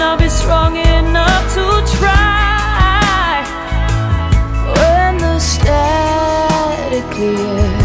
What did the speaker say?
love is strong enough to try. When the static clears